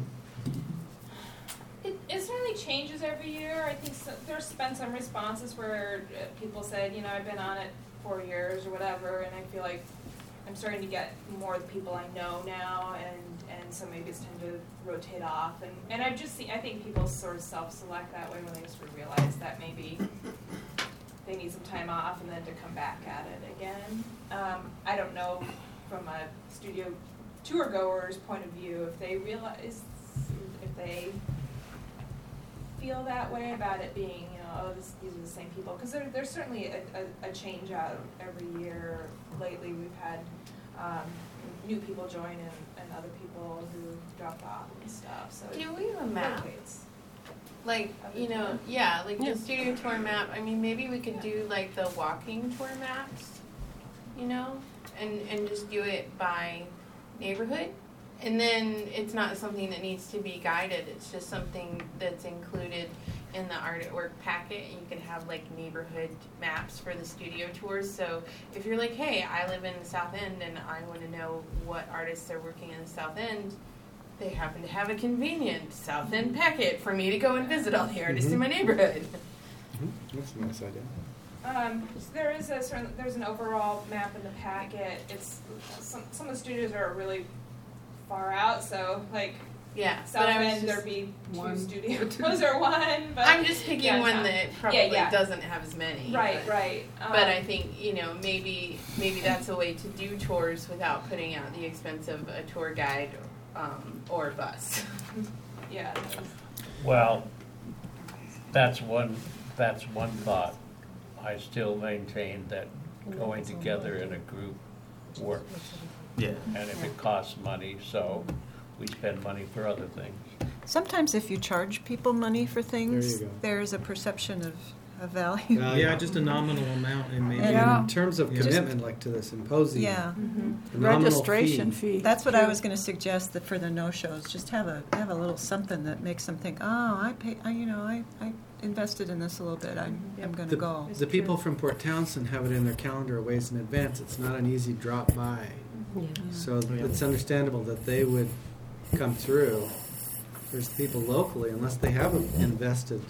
H: It, it certainly changes every year. I think so, there's been some responses where uh, people said, you know, I've been on it four years or whatever, and I feel like I'm starting to get more of the people I know now, and, and so maybe it's time to rotate off. And, and I've just seen, I think people sort of self-select that way when they sort of realize that maybe they need some time off and then to come back at it again. Um, I don't know from a studio tour goer's point of view if they realize, if they feel that way about it being, you know, oh, this, these are the same people. Because there, there's certainly a, a, a change out every year. Lately we've had um, new people join and, and other people who dropped off and stuff. So
S: Do we have a map?
H: rotates.
S: Like, you know, yeah, like
A: Yeah.
S: the studio tour map. I mean, maybe we could do like the walking tour maps, you know, and, and just do it by neighborhood. And then it's not something that needs to be guided. It's just something that's included in the art at work packet. You can have like neighborhood maps for the studio tours. So if you're like, hey, I live in the South End and I want to know what artists are working in the South End, they happen to have a convenient South End packet for me to go and visit all the artists in my neighborhood.
K: Mm-hmm. That's a nice idea.
H: Um, so there is a certain, there's an overall map in the packet. It's some some of the studios are really far out, so like
S: Yeah,
H: South
S: but I was
H: End
S: just-
H: there'd be two
E: One.
H: studios or one. But
S: I'm just picking
H: yeah,
S: one
H: no.
S: that probably
H: yeah, yeah.
S: doesn't have as many.
H: Right,
S: but,
H: right.
S: But
H: Um,
S: I think, you know, maybe maybe that's a way to do tours without putting out the expense of a tour guide um, or a bus.
H: yeah.
R: Well, that's one, that's one thought. I still maintain that going together in a group works.
C: Yeah.
R: And if it costs money, so we spend money for other things.
B: Sometimes if you charge people money for things,
K: There you go.
B: there's a perception of, of value.
K: Uh, yeah, just a nominal amount and maybe.
B: And-
J: In terms of
K: Yeah.
J: commitment, like to the symposium.
B: Yeah.
J: a nominal
I: Registration fee.
B: That's what I was going to suggest, that for the no-shows, just have a, have a little something that makes them think, oh, I pay, I, you know, I, I invested in this a little bit, I'm, I'm going to
J: The,
B: go.
J: the people from Port Townsend have it in their calendar a ways in advance. It's not an easy drop by.
A: Yeah.
J: So it's understandable that they would come through. There's people locally, unless they haven't invested,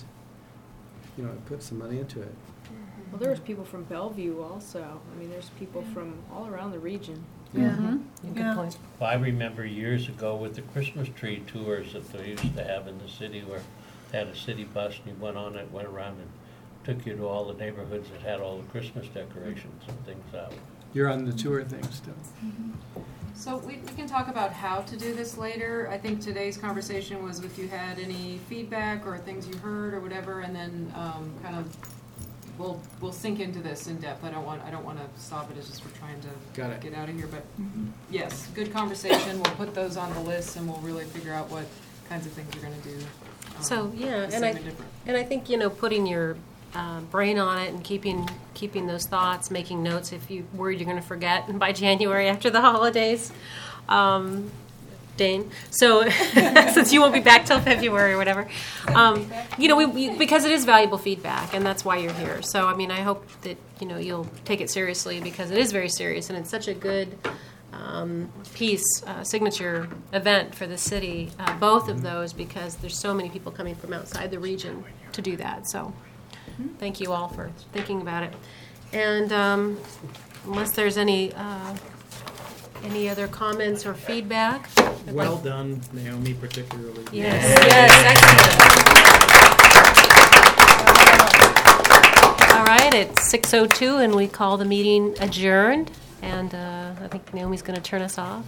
J: you know, put some money into it.
F: Well, there was people from Bellevue also. I mean, there's people from all around the region.
B: Yeah.
A: Good
B: Yeah.
A: point.
R: Well, I remember years ago with the Christmas tree tours that they used to have in the city, where they had a city bus and you went on it, went around and took you to all the neighborhoods that had all the Christmas decorations and things out.
J: You're on the tour thing still.
E: So we, we can talk about how to do this later. I think today's conversation was if you had any feedback or things you heard or whatever, and then um, kind of we'll we'll sink into this in depth. I don't want I don't want to stop it as just we're trying to
J: Got it.
E: get out of here. But yes, good conversation. We'll put those on the list, and we'll really figure out what kinds of things we're going to do. Um,
A: So, yeah,
E: the
A: and I,
E: same different.
A: and I think, you know, putting your uh, brain on it and keeping, keeping those thoughts, making notes if you're worried you're going to forget by January after the holidays. Um, Dane. So, since you won't be back till February or whatever, um, you know, we, we because it is valuable feedback, and that's why you're here. So, I mean, I hope that you know you'll take it seriously because it is very serious, and it's such a good um, piece, uh, signature event for the city. Uh, both of those because there's so many people coming from outside the region to do that. So, thank you all for thinking about it. And um, unless there's any. Uh, Any other comments or feedback? I'd
K: Well
A: like-
K: done, Naomi, particularly.
A: Yes, yes, excellent. All right, it's six oh two, and we call the meeting adjourned. And uh, I think Naomi's going to turn us off.